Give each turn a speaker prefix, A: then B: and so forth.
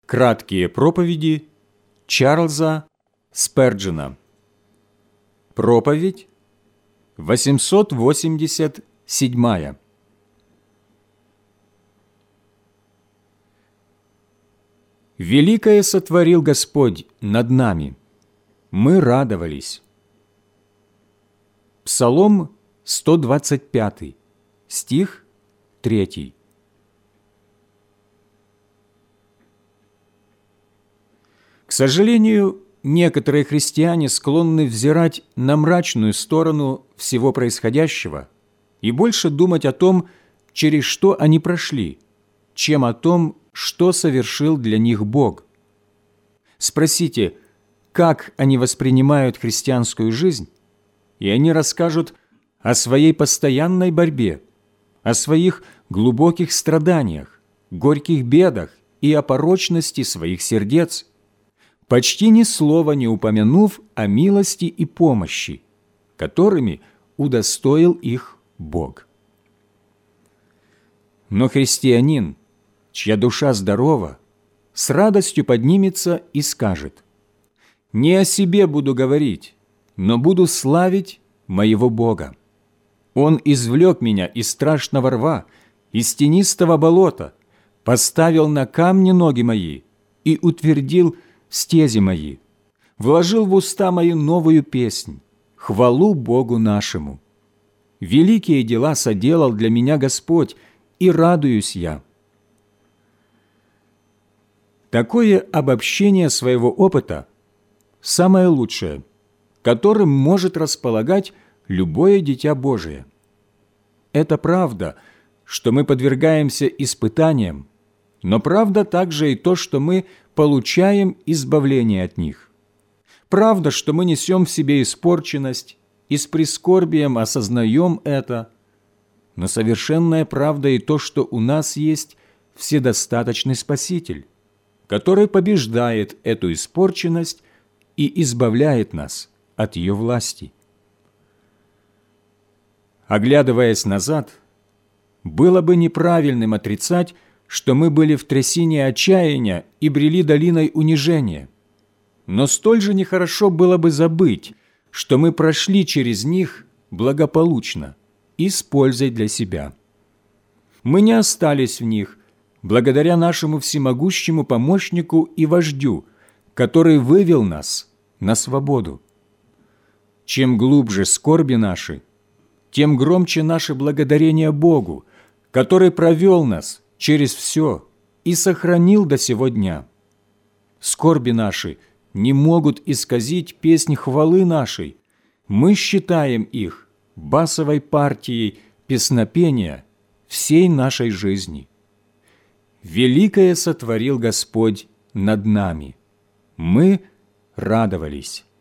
A: Краткие проповеди Чарльза Сперджена. Проповедь 887. Великое сотворил Господь над нами. Мы радовались. Псалом 125, стих 3. К сожалению, некоторые христиане склонны взирать на мрачную сторону всего происходящего и больше думать о том, через что они прошли, чем о том, что совершил для них Бог. Спросите, как они воспринимают христианскую жизнь, и они расскажут о своей постоянной борьбе, о своих глубоких страданиях, горьких бедах и о порочности своих сердец, почти ни слова не упомянув о милости и помощи, которыми удостоил их Бог. Но христианин, чья душа здорова, с радостью поднимется и скажет: «Не о себе буду говорить, но буду славить моего Бога. Он извлек меня из страшного рва, из тенистого болота, поставил на камни ноги мои и утвердил стези мои, вложил в уста мои новую песнь, хвалу Богу нашему. Великие дела соделал для меня Господь, и радуюсь я». Такое обобщение своего опыта самое лучшее, которым может располагать любое дитя Божие. Это правда, что мы подвергаемся испытаниям, но правда также и то, что мы получаем избавление от них. Правда, что мы несем в себе испорченность и с прискорбием осознаем это, но совершенная правда и то, что у нас есть вседостаточный Спаситель, который побеждает эту испорченность и избавляет нас от ее власти. Оглядываясь назад, было бы неправильным отрицать, что мы были в трясине отчаяния и брели долиной унижения. Но столь же нехорошо было бы забыть, что мы прошли через них благополучно и с пользой для себя. Мы не остались в них благодаря нашему всемогущему помощнику и вождю, который вывел нас на свободу. Чем глубже скорби наши, тем громче наше благодарение Богу, который провел нас через все и сохранил до сего дня. Скорби наши не могут исказить песнь хвалы нашей. Мы считаем их басовой партией песнопения всей нашей жизни. Великое сотворил Господь над нами. Мы радовались.